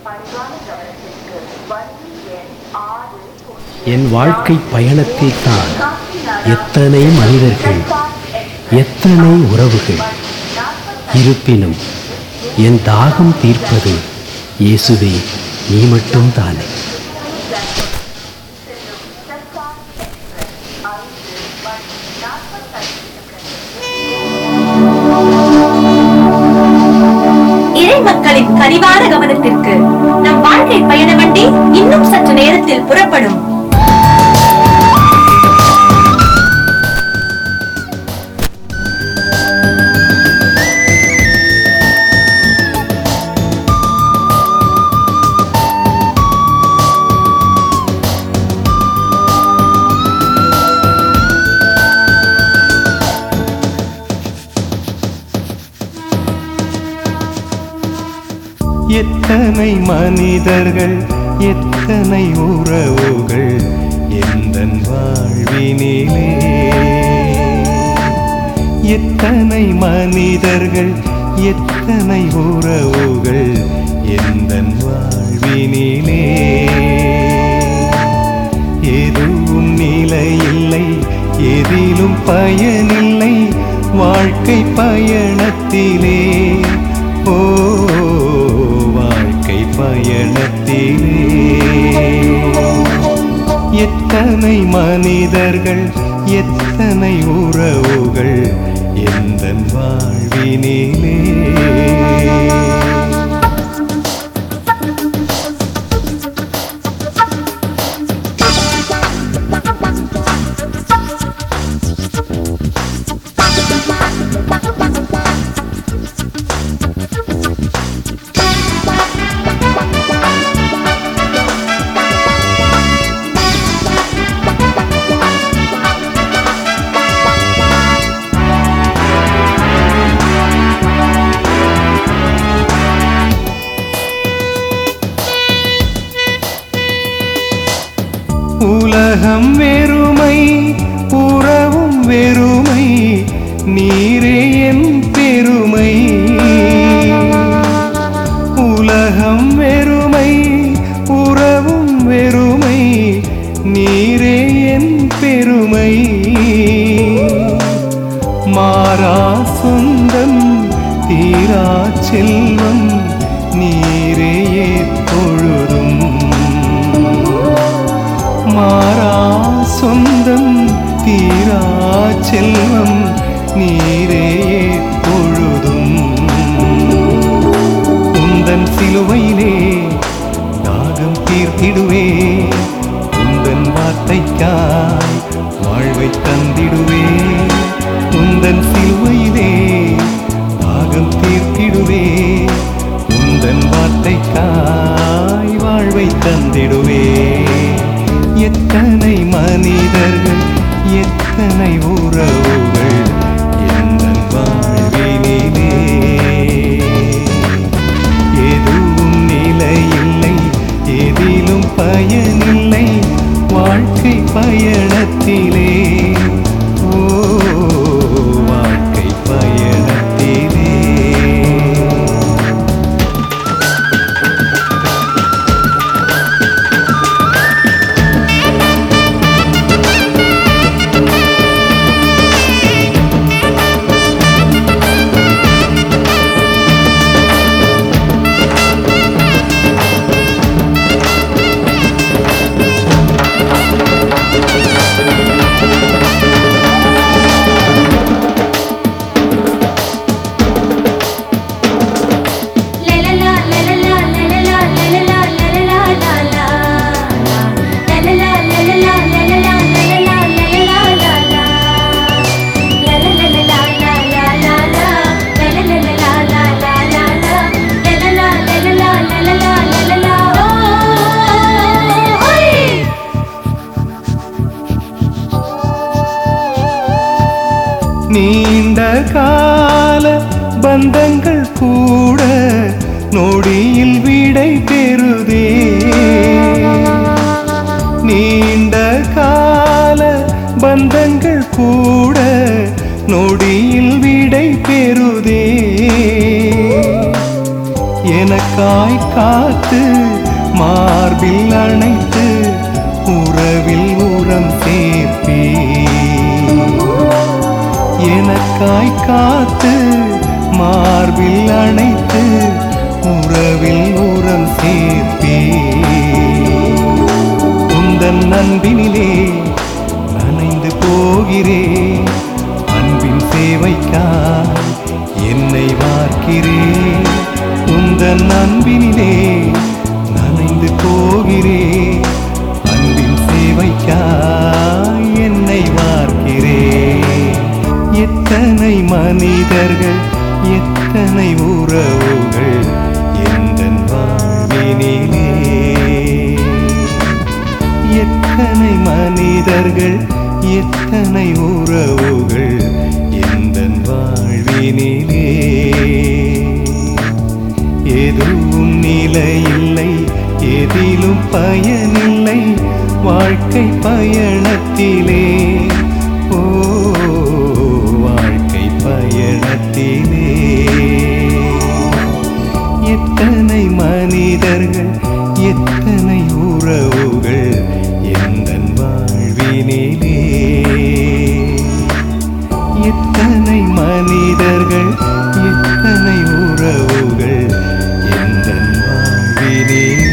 என் வாழ்க்கை பயணத்தில் தான் எத்தனை மனிதர்கள், எத்தனை உறவுகள். இருப்பினும் என் தாகம் தீர்ப்பது இயேசுவே நீ மட்டும் தானே. இறை மக்களின் கனிவான கவனத்திற்கு நம் வாழ்க்கை பயண வண்டி இன்னும் சற்று நேரத்தில் புறப்படும். எத்தனை மனிதர்கள், எத்தனை உறவுகள் எந்தன் வாழ்வினிலே. எத்தனை மனிதர்கள், எத்தனை உறவுகள் எந்தன் வாழ்வினிலே. எதுவும் நிலையில்லை, எதிலும் பயனில்லை வாழ்க்கை பயணத்திலே. ஓ வாழ்க்கை பயணத்திலே எத்தனை மனிதர்கள், எத்தனை உறவுகள் எந்தன் வாழ்வினிலே. உலகம் வெறுமை, உறவும் வெறுமை, நீரே என் பெருமை. உலகம் வெறுமை, உறவும் வெறுமை, நீரே என் பெருமை. மாறா சொந்தம், தீரா செல்வம், நீரே எப்பொழுதும். மாறா சொந்தம், தீரா செல்வம், நீரே எப்பொழுதும். உந்தன் சிலுவையிலே தாகம் தீர்த்திடுவே, உந்தன் வார்த்தைக்காய் வாழ்வை தந்திடுவே. உந்தன் சிலுவையிலே தாகம் தீர்த்திடுவே, உந்தன் வார்த்தைக்காய் வாழ்வை தந்திடுவே. எத்தனை மனிதர்கள், எத்தனை உறவுகள் எந்தன் வாழ்வினிலே. எதுவும் நிலையில்லை, எதிலும் பயனில்லை வாழ்க்கை பயணத்திலே. ஓ வாழ்க்கை பயணத்திலே. நீண்ட கால பந்தங்கள் கூட நொடியில் விடை பெறுதே. நீண்ட கால பந்தங்கள் கூட நொடியில் விடை பெறுதே. எனக்காய் காத்து காத்து மார்பில் அணைத்து உறவில் உரம் சேர்ப்பே எனக்காய் காத்து மார்பில் அணைத்து உறவில் உரம் சேர்ப்பே உந்தன் அன்பினிலே நனைந்து போகிறேன் அன்பின் சேவைக்காய் என்னை வார்க்கிறேன் உந்தன் அன்பினிலே நனைந்து போகிறேன் அன்பின் சேவைக்காய் என்னை வார்க்கிறேன் எத்தனை மனிதர்கள் எத்தனை உறவுகள் எந்தன் வாழ்வினிலே எத்தனை மனிதர்கள் எத்தனை உறவுகள் எந்தன் வாழ்வினிலே எதுவும் நிலையில்லை எதிலும் பயனில்லை வாழ்க்கை பயணத்திலே ஓ வாழ்க்கை பயணத்திலே எத்தனை மனிதர்கள் எத்தனை உறவுகள் எந்தன் வாழ்வினிலே எத்தனை மனிதர்கள் எத்தனை உறவுகள் எந்தன் வாழ்வினிலே